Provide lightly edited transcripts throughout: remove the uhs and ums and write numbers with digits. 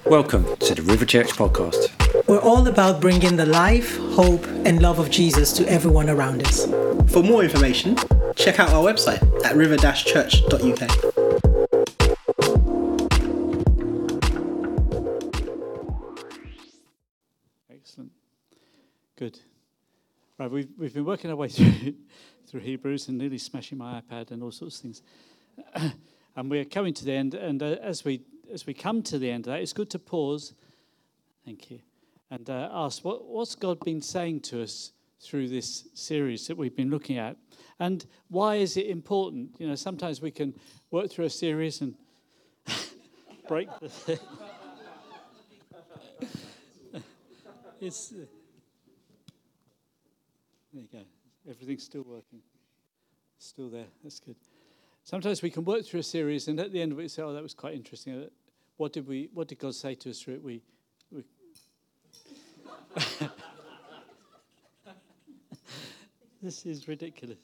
Welcome to the River Church podcast. We're all about bringing the life, hope, and love of Jesus to everyone around us. For more information, check out our website at river-church.uk. Excellent. Good. Right, we've been working our way through Hebrews and nearly smashing my iPad and all sorts of things. And we're coming to the end, and as we come to the end of that, it's good to pause, thank you, and ask, what's God been saying to us through this series that we've been looking at? And why is it important? You know, sometimes we can work through a series and break the thing. It's... There you go. Everything's still working. Still there. That's good. Sometimes we can work through a series, and at the end of it, say, "Oh, that was quite interesting. What did God say to us through it?" We This is ridiculous.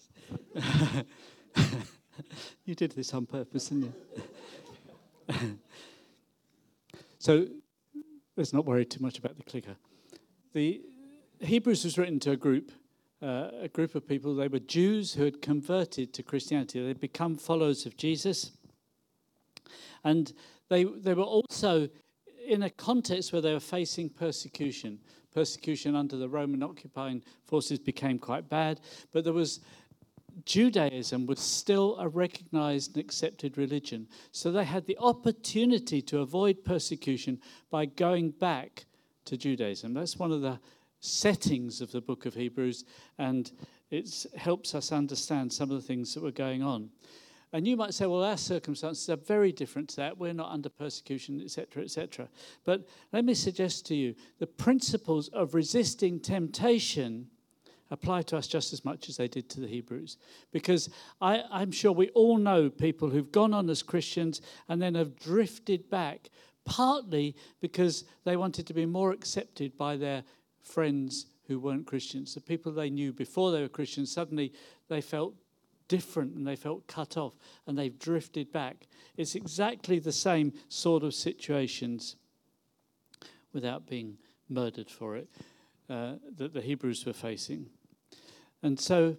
You did this on purpose, didn't you? So let's not worry too much about the clicker. The Hebrews was written to a group of people. They were Jews who had converted to Christianity. They'd become followers of Jesus. And they were also in a context where they were facing persecution. Persecution under the Roman occupying forces became quite bad. But Judaism was still a recognized and accepted religion. So they had the opportunity to avoid persecution by going back to Judaism. That's one of the settings of the book of Hebrews, and it helps us understand some of the things that were going on. And you might say, well, our circumstances are very different to that. We're not under persecution, etc., etc. But let me suggest to you, the principles of resisting temptation apply to us just as much as they did to the Hebrews. Because I'm sure we all know people who've gone on as Christians and then have drifted back, partly because they wanted to be more accepted by their friends who weren't Christians. The people they knew before they were Christians, suddenly they felt different and they felt cut off and they've drifted back. It's exactly the same sort of situations, without being murdered for it, that the Hebrews were facing. And so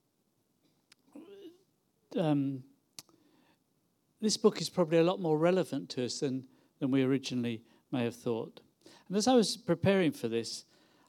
this book is probably a lot more relevant to us than we originally may have thought. And as I was preparing for this,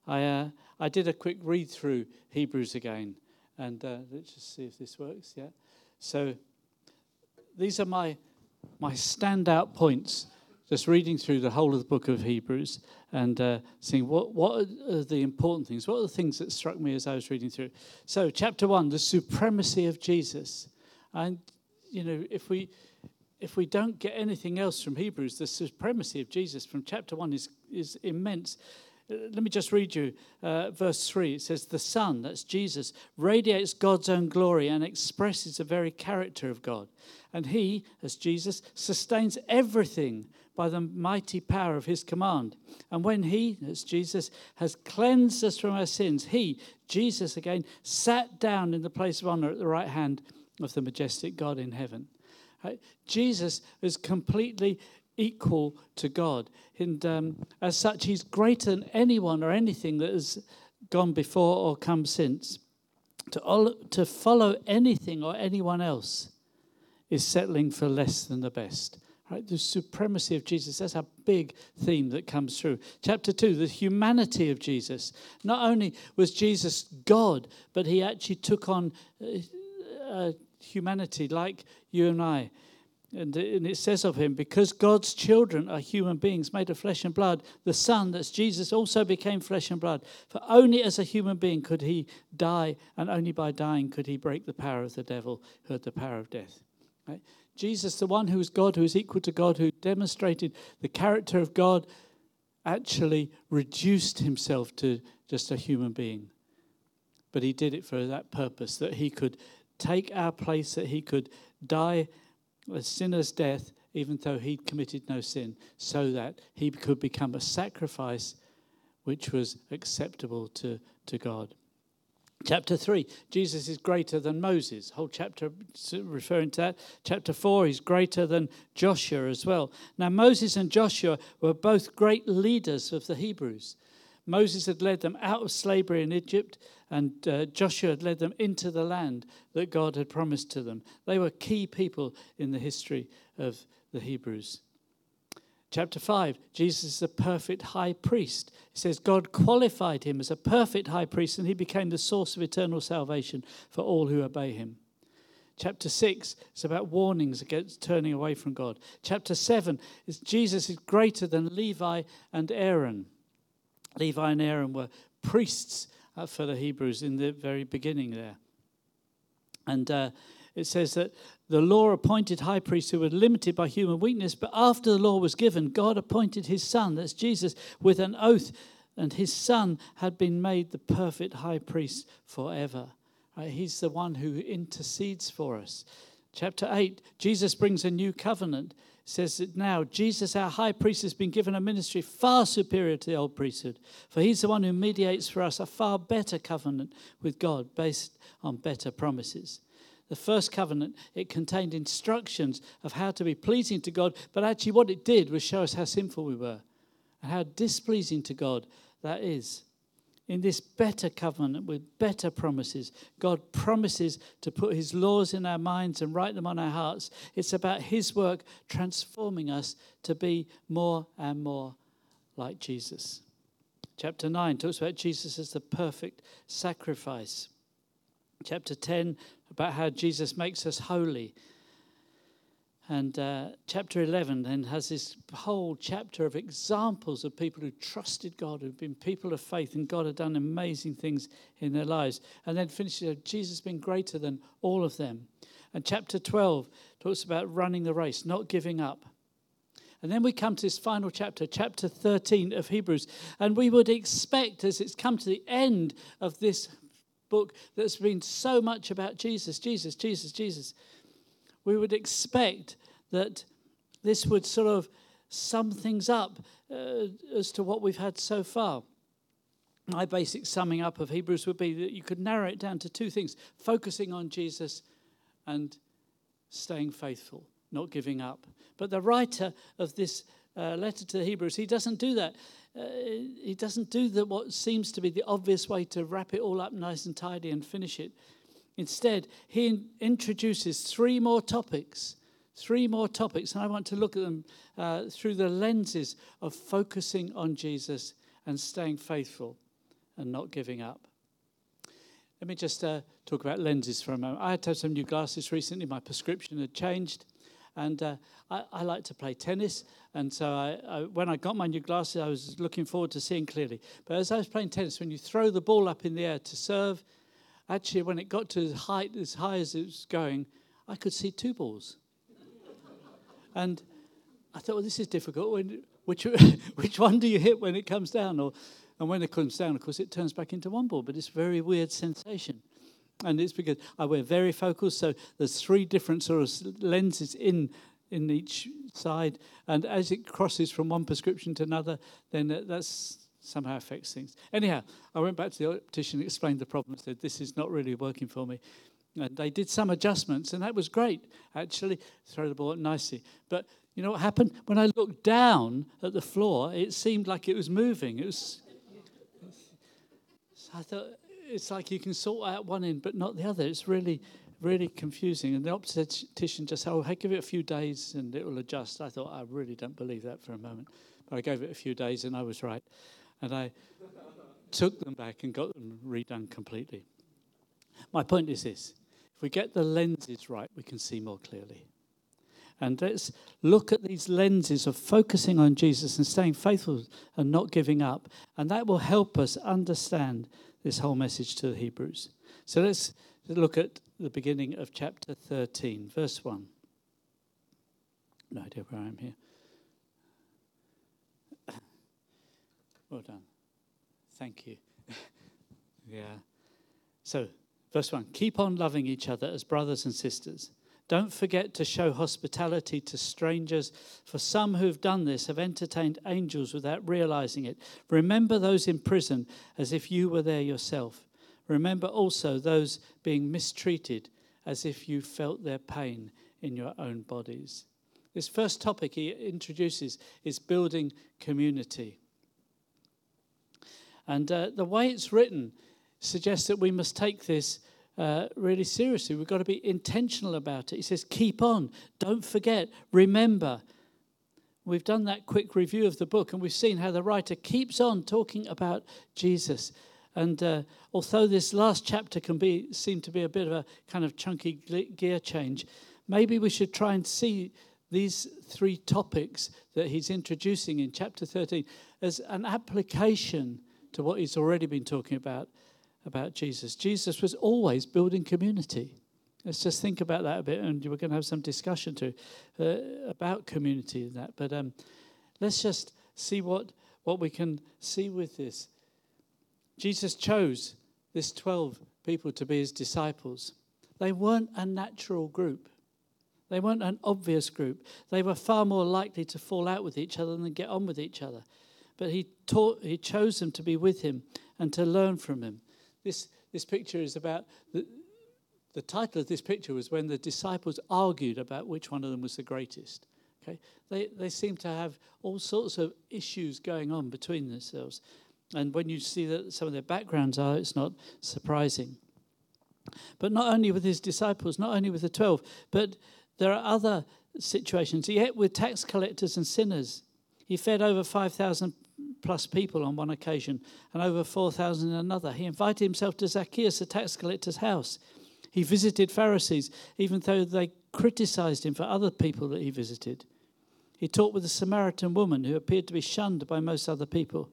I did a quick read through Hebrews again, and let's just see if this works. Yeah, so these are my standout points. Just reading through the whole of the book of Hebrews and seeing what are the important things. What are the things that struck me as I was reading through? So, chapter 1, the supremacy of Jesus, and you know, if we don't get anything else from Hebrews, the supremacy of Jesus from chapter 1 is immense. Let me just read you verse 3. It says, "The Son," that's Jesus, "radiates God's own glory and expresses the very character of God. And he, as Jesus, sustains everything by the mighty power of his command. And when he, as Jesus, has cleansed us from our sins, he, Jesus again, sat down in the place of honor at the right hand of the majestic God in heaven." Right? Jesus is completely equal to God. And as such, he's greater than anyone or anything that has gone before or come since. To follow anything or anyone else is settling for less than the best. Right? The supremacy of Jesus, that's a big theme that comes through. Chapter 2, the humanity of Jesus. Not only was Jesus God, but he actually took on humanity like you and I. And it says of him, because God's children are human beings made of flesh and blood, the Son, that's Jesus, also became flesh and blood. For only as a human being could he die, and only by dying could he break the power of the devil, who had the power of death. Right? Jesus, the one who is God, who is equal to God, who demonstrated the character of God, actually reduced himself to just a human being. But he did it for that purpose, that he could take our place, that he could die a sinner's death, even though he'd committed no sin, so that he could become a sacrifice which was acceptable to God. Chapter 3, Jesus is greater than Moses. Whole chapter referring to that. Chapter 4, he's greater than Joshua as well. Now, Moses and Joshua were both great leaders of the Hebrews. Moses had led them out of slavery in Egypt, and Joshua had led them into the land that God had promised to them. They were key people in the history of the Hebrews. Chapter 5, Jesus is a perfect high priest. It says God qualified him as a perfect high priest, and he became the source of eternal salvation for all who obey him. Chapter 6 is about warnings against turning away from God. Chapter 7 is Jesus is greater than Levi and Aaron. Levi and Aaron were priests for the Hebrews in the very beginning there. And it says that the law appointed high priests who were limited by human weakness, but after the law was given, God appointed his son, that's Jesus, with an oath, and his son had been made the perfect high priest forever. Right? He's the one who intercedes for us. Chapter 8, Jesus brings a new covenant. It says that now Jesus, our high priest, has been given a ministry far superior to the old priesthood, for he's the one who mediates for us a far better covenant with God based on better promises. The first covenant, it contained instructions of how to be pleasing to God, but actually what it did was show us how sinful we were and how displeasing to God that is. In this better covenant with better promises, God promises to put his laws in our minds and write them on our hearts. It's about his work transforming us to be more and more like Jesus. Chapter 9 talks about Jesus as the perfect sacrifice. Chapter 10 about how Jesus makes us holy. And chapter 11 then has this whole chapter of examples of people who trusted God, who've been people of faith, and God had done amazing things in their lives. And then finishes with Jesus being greater than all of them. And chapter 12 talks about running the race, not giving up. And then we come to this final chapter, chapter 13 of Hebrews. And we would expect, as it's come to the end of this book that's been so much about Jesus, we would expect that this would sort of sum things up as to what we've had so far. My basic summing up of Hebrews would be that you could narrow it down to two things: focusing on Jesus and staying faithful, not giving up. But the writer of this letter to the Hebrews, he doesn't do that. He doesn't do what seems to be the obvious way to wrap it all up nice and tidy and finish it. Instead, he introduces three more topics, and I want to look at them through the lenses of focusing on Jesus and staying faithful and not giving up. Let me just talk about lenses for a moment. I had to have some new glasses recently. My prescription had changed. And I like to play tennis. And so when I got my new glasses, I was looking forward to seeing clearly. But as I was playing tennis, when you throw the ball up in the air to serve, actually, when it got to as high as it was going, I could see two balls. And I thought, well, this is difficult. Which one do you hit when it comes down? And when it comes down, of course, it turns back into one ball. But it's a very weird sensation. And it's because I wear varifocals, so there's three different sort of lenses in each side. And as it crosses from one prescription to another, then that's somehow affects things. Anyhow, I went back to the optician and explained the problem, said, this is not really working for me. And they did some adjustments, and that was great, actually, throw the ball up nicely. But you know what happened? When I looked down at the floor, it seemed like it was moving. So I thought, it's like you can sort out one end, but not the other. It's really, really confusing. And the optician just said, hey, give it a few days and it will adjust. I thought, I really don't believe that for a moment. But I gave it a few days and I was right. And I took them back and got them redone completely. My point is this: if we get the lenses right, we can see more clearly. And let's look at these lenses of focusing on Jesus and staying faithful and not giving up. And that will help us understand this whole message to the Hebrews. So let's look at the beginning of chapter 13, verse 1. No idea where I am here. Well done. Thank you. Yeah. So, verse 1. Keep on loving each other as brothers and sisters. Don't forget to show hospitality to strangers, for some who have done this have entertained angels without realizing it. Remember those in prison as if you were there yourself. Remember also those being mistreated, as if you felt their pain in your own bodies. This first topic he introduces is building community. And the way it's written suggests that we must take this really seriously. We've got to be intentional about it. He says, keep on, don't forget, remember. We've done that quick review of the book, and we've seen how the writer keeps on talking about Jesus. And although this last chapter can seem to be a bit of a kind of chunky gear change, maybe we should try and see these three topics that he's introducing in chapter 13 as an application to what he's already been talking about Jesus. Jesus was always building community. Let's just think about that a bit, and we're going to have some discussion too about community and that. But let's just see what we can see with this. Jesus chose this 12 people to be his disciples. They weren't a natural group. They weren't an obvious group. They were far more likely to fall out with each other than get on with each other. But he chose them to be with him and to learn from him. This picture is about, the title of this picture was when the disciples argued about which one of them was the greatest. Okay, they seem to have all sorts of issues going on between themselves. And when you see that some of their backgrounds are, it's not surprising. But not only with his disciples, not only with the 12, but there are other situations. He ate with tax collectors and sinners. He fed over 5,000 plus people on one occasion and over 4,000 in another. He invited himself to Zacchaeus, the tax collector's house. He visited Pharisees, even though they criticized him for other people that he visited. He talked with a Samaritan woman who appeared to be shunned by most other people.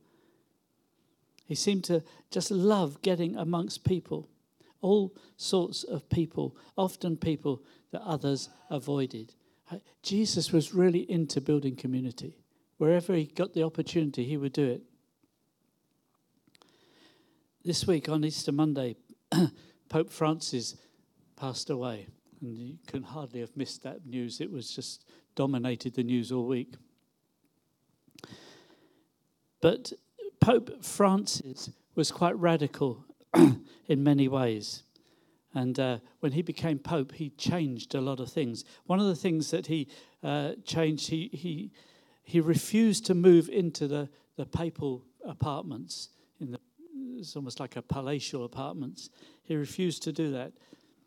He seemed to just love getting amongst people, all sorts of people, often people that others avoided. Jesus was really into building community. Wherever he got the opportunity, he would do it. This week on Easter Monday, Pope Francis passed away. And you can hardly have missed that news. It was just dominated the news all week. But Pope Francis was quite radical in many ways. And when he became Pope, he changed a lot of things. One of the things that he changed, he refused to move into the papal apartments. It's almost like a palatial apartments. He refused to do that.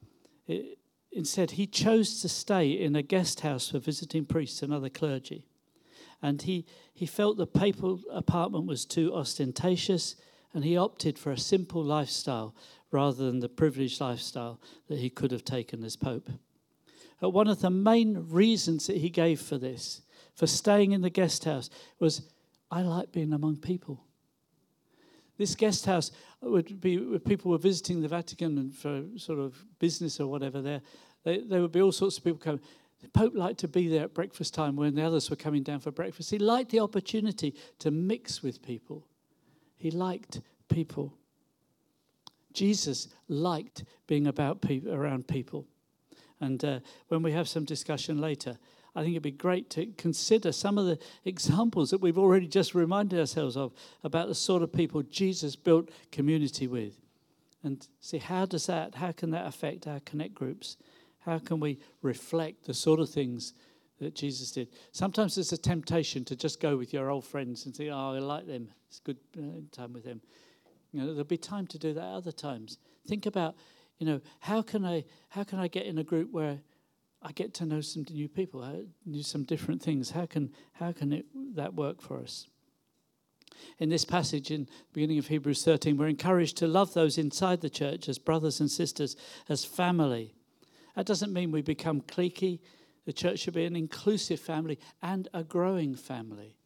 Instead, he chose to stay in a guest house for visiting priests and other clergy. And he felt the papal apartment was too ostentatious, and he opted for a simple lifestyle rather than the privileged lifestyle that he could have taken as Pope. One of the main reasons that he gave for this, for staying in the guest house, was, I like being among people. This guest house would be, when people were visiting the Vatican and for sort of business or whatever there would be all sorts of people coming. The Pope liked to be there at breakfast time when the others were coming down for breakfast. He liked the opportunity to mix with people. He liked people. Jesus liked being around people. And when we have some discussion later, I think it'd be great to consider some of the examples that we've already just reminded ourselves of about the sort of people Jesus built community with. And see, how can that affect our connect groups? How can we reflect the sort of things that Jesus did? Sometimes there's a temptation to just go with your old friends and say, oh, I like them. It's good time with them. There'll be time to do that other times. Think about, how can I get in a group where I get to know some new people, do some different things? How can that work for us? In this passage, in the beginning of Hebrews 13, we're encouraged to love those inside the church as brothers and sisters, as family. That doesn't mean we become cliquey. The church should be an inclusive family and a growing family.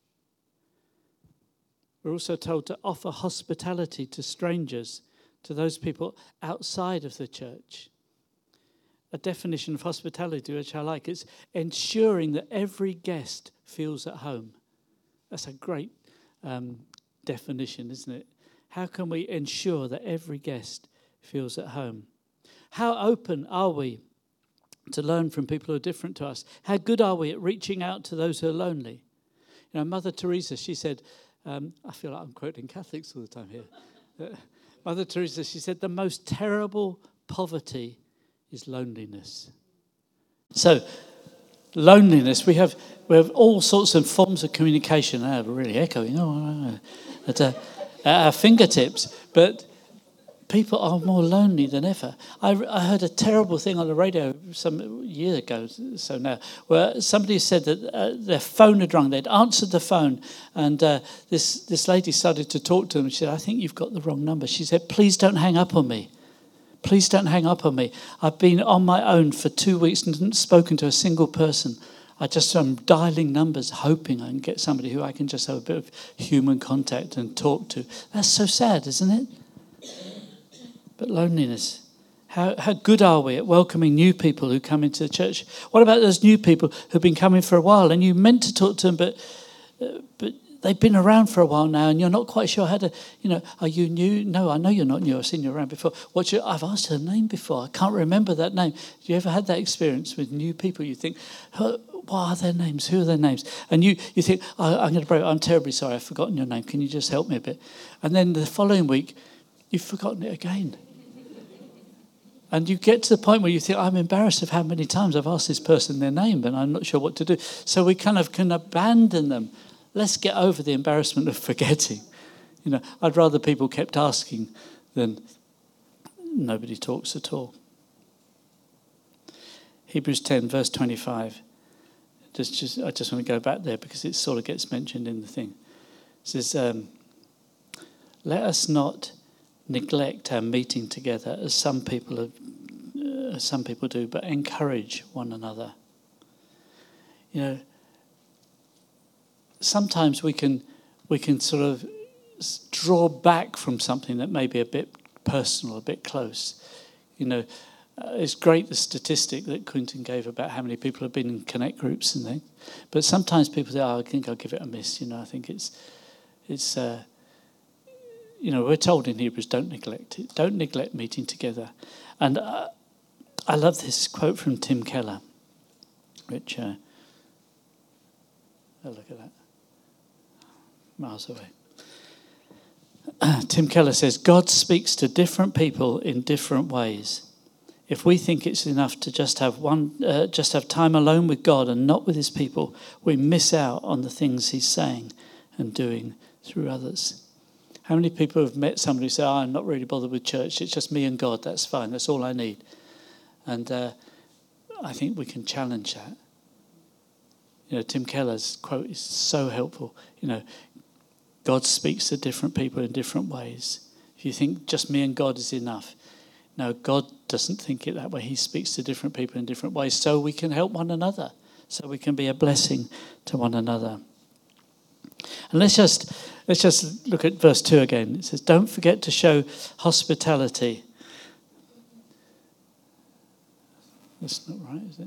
We're also told to offer hospitality to strangers, to those people outside of the church. A definition of hospitality, which I like, is ensuring that every guest feels at home. That's a great definition, isn't it? How can we ensure that every guest feels at home? How open are we to learn from people who are different to us? How good are we at reaching out to those who are lonely? Mother Teresa, she said, I feel like I'm quoting Catholics all the time here. Mother Teresa, she said, the most terrible poverty is loneliness. So, loneliness, we have all sorts of forms of communication. Really echoing at our fingertips, but people are more lonely than ever. I heard a terrible thing on the radio some year ago, so now, where somebody said that their phone had rung. They'd answered the phone, and this lady started to talk to them. She said, "I think you've got the wrong number." She said, "Please don't hang up on me. Please don't hang up on me. I've been on my own for 2 weeks and haven't spoken to a single person. I'm dialing numbers, hoping I can get somebody who I can just have a bit of human contact and talk to." That's so sad, isn't it? But loneliness. How good are we at welcoming new people who come into the church? What about those new people who've been coming for a while and you meant to talk to them, but they've been around for a while now and you're not quite sure how to, are you new? No, I know you're not new. I've seen you around before. I've asked her name before. I can't remember that name. Have you ever had that experience with new people? You think, what are their names? Who are their names? And you think, I'm going to break. I'm terribly sorry. I've forgotten your name. Can you just help me a bit? And then the following week, you've forgotten it again. And you get to the point where you think, I'm embarrassed of how many times I've asked this person their name, but I'm not sure what to do. So we kind of can abandon them. Let's get over the embarrassment of forgetting. I'd rather people kept asking than nobody talks at all. Hebrews 10, verse 25. I just want to go back there because it sort of gets mentioned in the thing. It says, let us not neglect our meeting together as some people do, but encourage one another. Sometimes we can sort of draw back from something that may be a bit personal, a bit close. It's great the statistic that Quinton gave about how many people have been in connect groups and things, but sometimes people say, I think I'll give it a miss. I think it's we're told in Hebrews, don't neglect it. Don't neglect meeting together. And I love this quote from Tim Keller, which, look at that, miles away. Tim Keller says, God speaks to different people in different ways. If we think it's enough to just have time alone with God and not with his people, we miss out on the things he's saying and doing through others. How many people have met somebody who say, I'm not really bothered with church, it's just me and God, that's fine, that's all I need. And I think we can challenge that. Tim Keller's quote is so helpful. God speaks to different people in different ways. If you think just me and God is enough, no, God doesn't think it that way. He speaks to different people in different ways so we can help one another, so we can be a blessing to one another. And let's just look at verse 2 again. It says, don't forget to show hospitality. That's not right, is it?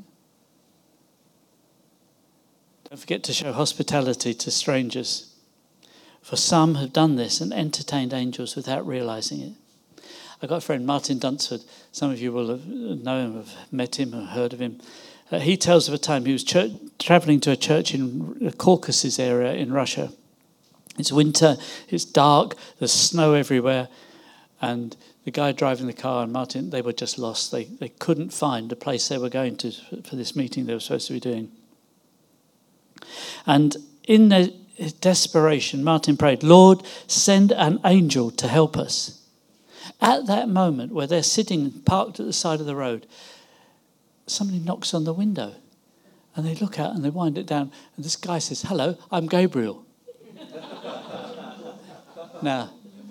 Don't forget to show hospitality to strangers. For some have done this and entertained angels without realizing it. I've got a friend, Martin Dunsford. Some of you will have known him, have met him, or heard of him. He tells of a time he was traveling to a church in the Caucasus area in Russia. It's winter, it's dark, there's snow everywhere, and the guy driving the car and Martin, they were just lost. They couldn't find the place they were going to for this meeting they were supposed to be doing. And in their desperation, Martin prayed, Lord, send an angel to help us. At that moment where they're sitting parked at the side of the road, somebody knocks on the window and they look out and they wind it down and this guy says, hello, I'm Gabriel. Now,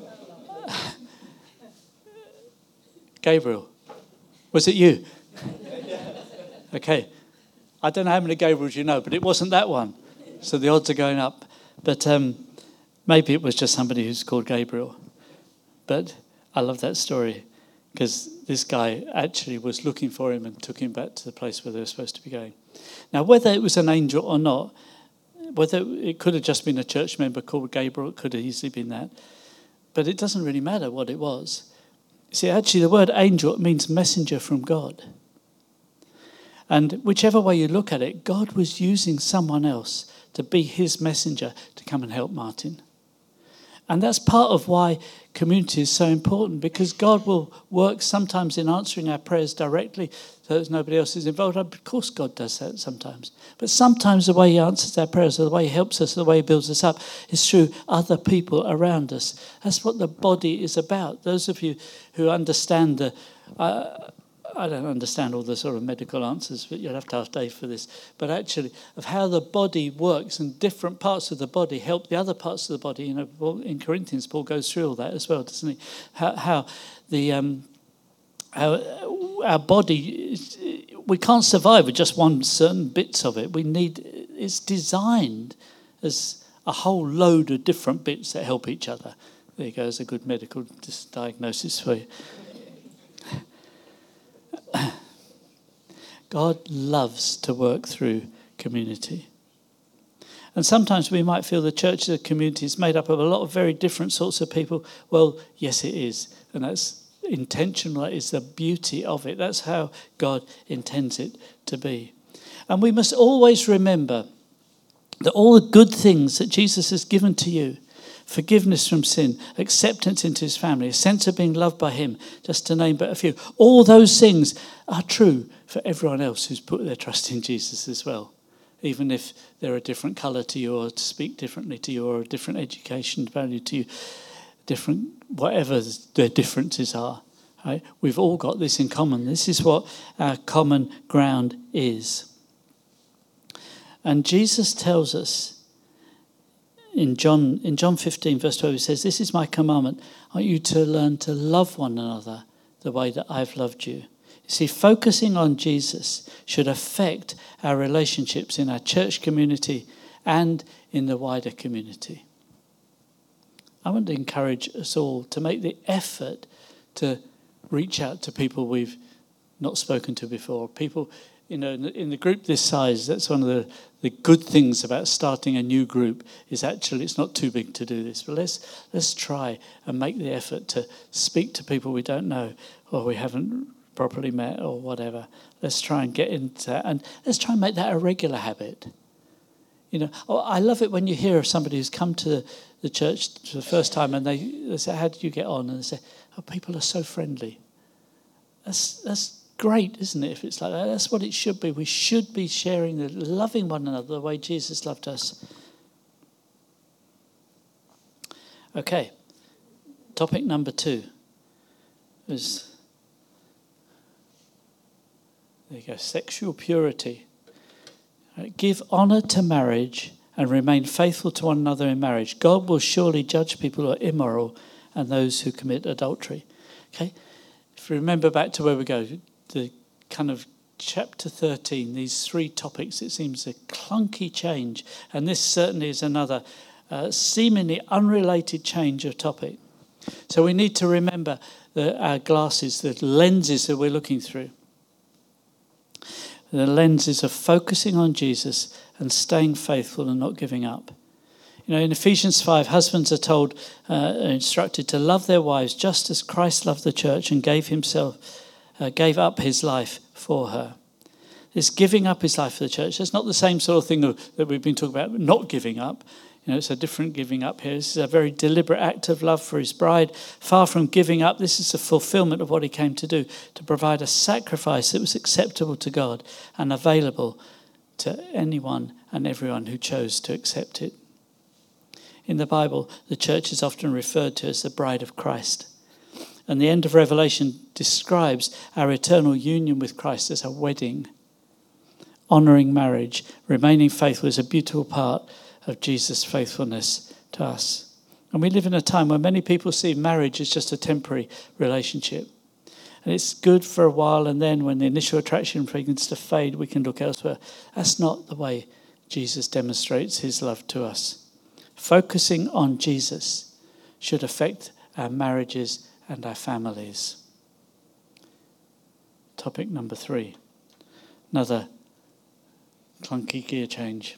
Gabriel, was it you? Okay. I don't know how many Gabriels you know, but it wasn't that one. So the odds are going up. But maybe it was just somebody who's called Gabriel. But I love that story because this guy actually was looking for him and took him back to the place where they were supposed to be going. Now, whether it was an angel or not, whether it could have just been a church member called Gabriel, it could have easily been that. But it doesn't really matter what it was. See, actually, the word angel means messenger from God. And whichever way you look at it, God was using someone else to be his messenger to come and help Martin. And that's part of why community is so important, because God will work sometimes in answering our prayers directly so that nobody else is involved. Of course God does that sometimes. But sometimes the way he answers our prayers, or the way he helps us, the way he builds us up, is through other people around us. That's what the body is about. Those of you who understand the... I don't understand all the sort of medical answers, but you'll have to ask Dave for this. But actually, of how the body works, and different parts of the body help the other parts of the body. You know, in Corinthians, Paul goes through all that as well, doesn't he? How our body, we can't survive with just one certain bits of it. It's designed as a whole load of different bits that help each other. There you go, there's a good medical diagnosis for you. God loves to work through community. And sometimes we might feel the church as a community is made up of a lot of very different sorts of people. Well, yes, it is. And that's intentional. That is the beauty of it. That's how God intends it to be. And we must always remember that all the good things that Jesus has given to you, forgiveness from sin, acceptance into his family, a sense of being loved by him, just to name but a few, all those things are true for everyone else who's put their trust in Jesus as well. Even if they're a different colour to you, or to speak differently to you, or a different education value to you, different, whatever their differences are. Right? We've all got this in common. This is what our common ground is. And Jesus tells us in John 15, verse 12, he says, "This is my commandment. I want you to learn to love one another the way that I've loved you." You see, focusing on Jesus should affect our relationships in our church community and in the wider community. I want to encourage us all to make the effort to reach out to people we've not spoken to before. People, you know, in the group this size, that's one of the good things about starting a new group, is actually it's not too big to do this. But let's try and make the effort to speak to people we don't know or we haven't properly met or whatever. Let's try and get into that, and let's try and make that a regular habit. You know, I love it when you hear of somebody who's come to the church for the first time and they say, "How did you get on?" And they say, "Oh, people are so friendly." That's great, isn't it, if it's like that? That's what it should be. We should be sharing, loving one another the way Jesus loved us. Okay, topic number 2 is, there you go, sexual purity. Right, give honour to marriage and remain faithful to one another in marriage. God will surely judge people who are immoral and those who commit adultery. Okay, if you remember back to where we go, the kind of chapter 13, these 3 topics, it seems a clunky change. And this certainly is another seemingly unrelated change of topic. So we need to remember our glasses, the lenses that we're looking through. The lenses of focusing on Jesus and staying faithful and not giving up. You know, in Ephesians 5, husbands are told, instructed to love their wives just as Christ loved the church and gave up his life for her. This giving up his life for the church, that's not the same sort of thing that we've been talking about, not giving up. You know, it's a different giving up here. This is a very deliberate act of love for his bride. Far from giving up, this is a fulfillment of what he came to do, to provide a sacrifice that was acceptable to God and available to anyone and everyone who chose to accept it. In the Bible, the church is often referred to as the bride of Christ. And the end of Revelation describes our eternal union with Christ as a wedding. Honouring marriage, remaining faithful is a beautiful part of Jesus' faithfulness to us. And we live in a time where many people see marriage as just a temporary relationship. And it's good for a while, and then when the initial attraction begins to fade, we can look elsewhere. That's not the way Jesus demonstrates his love to us. Focusing on Jesus should affect our marriages and our families. Topic number 3. Another clunky gear change.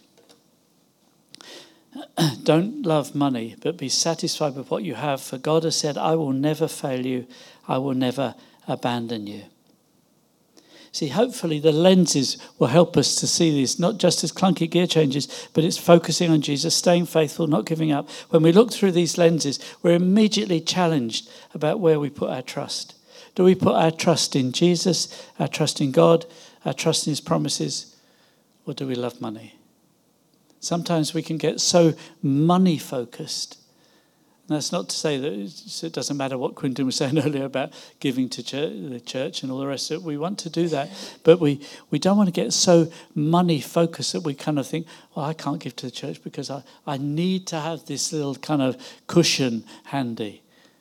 Don't love money, but be satisfied with what you have, for God has said, "I will never fail you, I will never abandon you." See, hopefully the lenses will help us to see these, not just as clunky gear changes, but it's focusing on Jesus, staying faithful, not giving up. When we look through these lenses, we're immediately challenged about where we put our trust. Do we put our trust in Jesus, our trust in God, our trust in his promises, or do we love money? Sometimes we can get so money focused. And that's not to say that it doesn't matter what Quinton was saying earlier about giving to the church and all the rest of it. We want to do that. But we don't want to get so money focused that we kind of think, well, I can't give to the church because I need to have this little kind of cushion handy.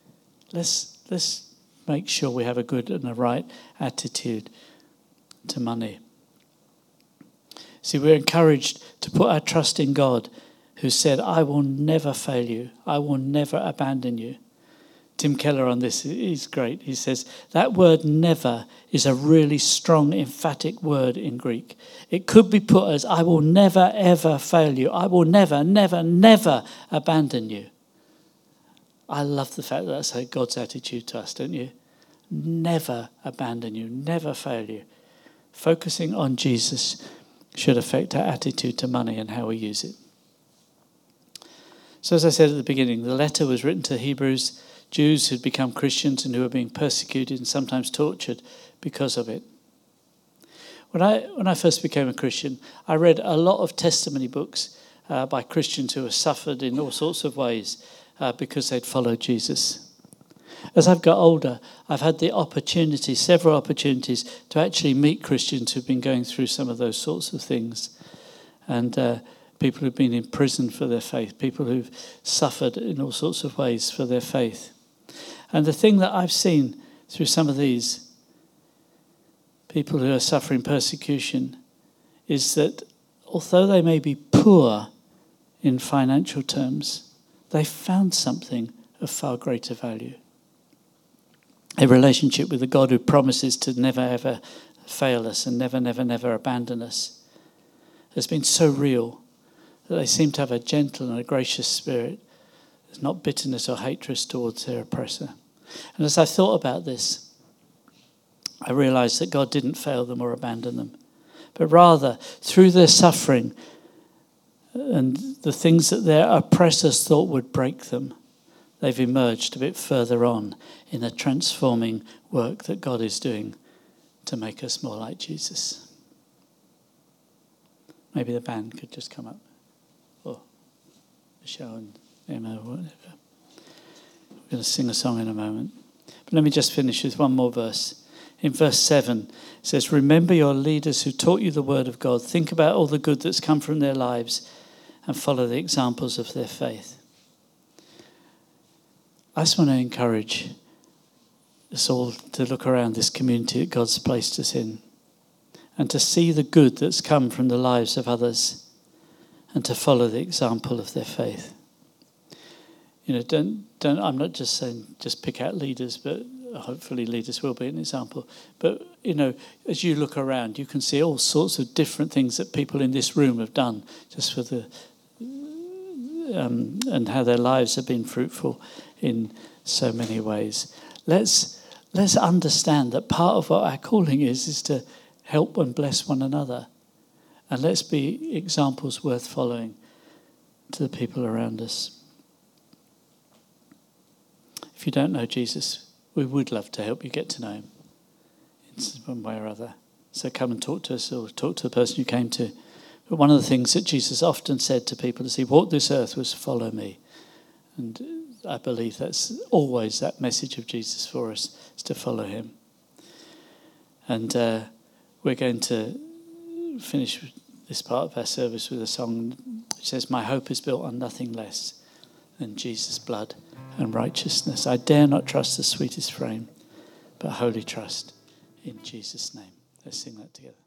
Let's make sure we have a good and a right attitude to money. See, we're encouraged to put our trust in God, who said, I will never fail you. I will never abandon you. Tim Keller on this, he's great. He says, that word never is a really strong, emphatic word in Greek. It could be put as, I will never, ever fail you. I will never, never, never abandon you. I love the fact that that's God's attitude to us, don't you? Never abandon you, never fail you. Focusing on Jesus should affect our attitude to money and how we use it. So as I said at the beginning, the letter was written to Hebrews, Jews who'd become Christians and who were being persecuted and sometimes tortured because of it. When I first became a Christian, I read a lot of testimony books by Christians who have suffered in all sorts of ways because they'd followed Jesus. As I've got older, I've had the opportunity, several opportunities, to actually meet Christians who've been going through some of those sorts of things. And people who've been in prison for their faith, people who've suffered in all sorts of ways for their faith. And the thing that I've seen through some of these people who are suffering persecution is that although they may be poor in financial terms, they found something of far greater value. A relationship with a God who promises to never, ever fail us and never, never, never abandon us has been so real that they seem to have a gentle and a gracious spirit. There's not bitterness or hatred towards their oppressor. And as I thought about this, I realized that God didn't fail them or abandon them, but rather through their suffering and the things that their oppressors thought would break them, they've emerged a bit further on in the transforming work that God is doing to make us more like Jesus. Maybe the band could just come up. Or Michelle and Emma or whatever. We're going to sing a song in a moment. But let me just finish with one more verse. In verse 7, it says, remember your leaders who taught you the word of God. Think about all the good that's come from their lives and follow the examples of their faith. I just want to encourage us all to look around this community that God's placed us in and to see the good that's come from the lives of others and to follow the example of their faith. You know, don't. I'm not just saying just pick out leaders, but hopefully leaders will be an example. But, you know, as you look around, you can see all sorts of different things that people in this room have done just for the and how their lives have been fruitful in so many ways. Let's understand that part of what our calling is to help and bless one another. And let's be examples worth following to the people around us. If you don't know Jesus, we would love to help you get to know him in one way or other. So come and talk to us or talk to the person you came to. But one of the things that Jesus often said to people as he walked this earth was, follow me. And I believe that's always that message of Jesus for us, is to follow him. And we're going to finish this part of our service with a song which says, my hope is built on nothing less than Jesus' blood and righteousness. I dare not trust the sweetest frame, but wholly trust in Jesus' name. Let's sing that together.